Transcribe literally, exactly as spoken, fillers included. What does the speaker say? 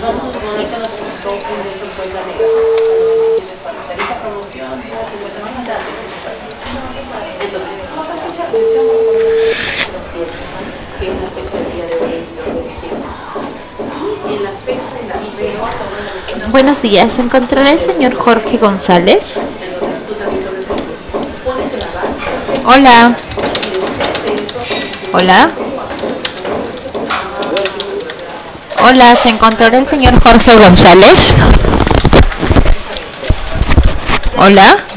vamos a suponer que nos gustó un de cincuenta megas. Tarifa promoción, cincuenta megas. Entonces, vamos a escuchar atención que es la fecha del día de hoy. Y en la fecha de la fecha. Buenos días, ¿se encontrará el señor Jorge González? Hola. Hola. Hola, ¿se encontrará el señor Jorge González? Hola.